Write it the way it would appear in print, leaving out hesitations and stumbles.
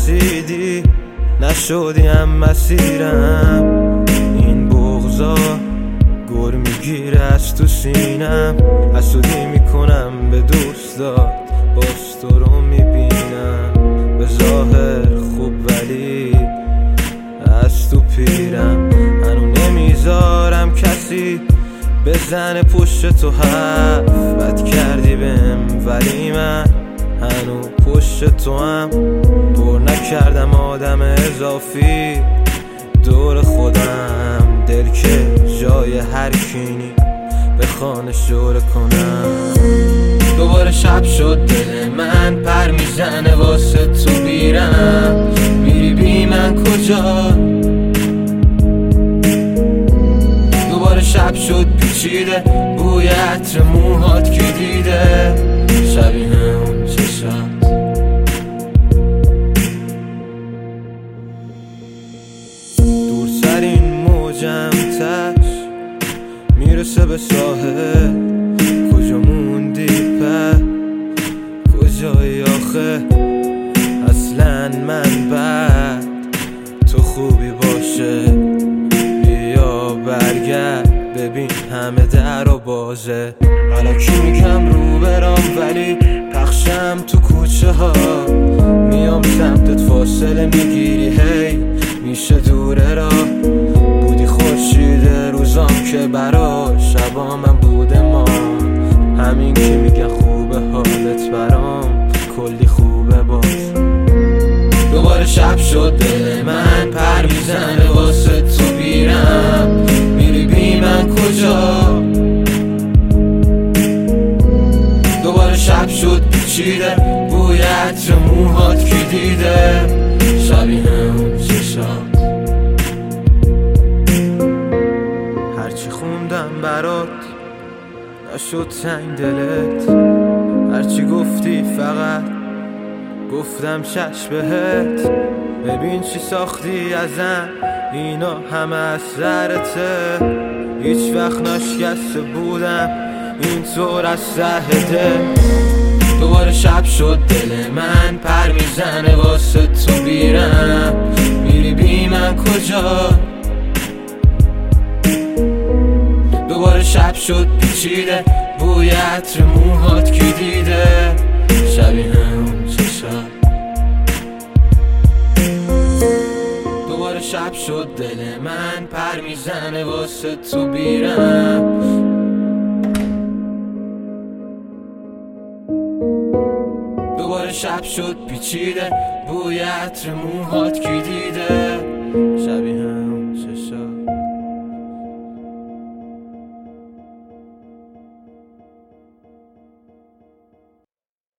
رسیدی نشدیم مسیرم. این بغضا گر میگیره از تو سینم، حسودی میکنم به دوستات باز تو رو میبینم. به ظاهر خوب ولی از تو پیرم، هنو نمیذارم کسی بزنه پشت تو حرف. بد کردی بهم ولی من هنو پشت تو هم پر نکردم آدم اضافی دور خودم. دل که جای هر کینی به خانه شوره کنم. دوباره شب شد دل من پر میزنه واسه تو بیرم. میری بی من کجا؟ دوباره شب شد پیچیده بوی عطر موهات که دیده شبیه اون چشات. دورترین موجم تش میرسه به ساحل. کجا موندی په کجایی آخه؟ اصلا من بد تو خوبی باشه بیا برگرد ببین همه در و بازه. غلطی میگم رو برام ولی پخشم تو کوچه ها. میام سمتت فاصله میگیری هی میشه دوره را. بودی خورشید روزام که برا شبا من بوده ما. همین که میگه خوبه حالت برام کلی خوبه باز. دوباره شب شد دل من پر میزنه واسه تو بیرم. میری بی من کجا؟ دوباره شب شد پیچیده بوی عطر موهات که دیده شبیه اون چشات. هرچی خوندم برات نشد تنگ دلت. هرچی گفتی فقط گفتم چشم بهت. ببین چی ساختی ازم اینا همه از سرته. هیچ وقت نشکسته بودم اینطور از ته دل. دوباره شب شد دل من پر میزنه واسه تو بیرم. میری بی من کجا؟ دوباره شب شد پیچیده بوی عطر موهات که دیده شبیه اون چشات. دوباره شب شد دل من پر میزنه واسه تو بیرم. دوباره شب شد پیچیده بوی عطر موهات که دیده شبیه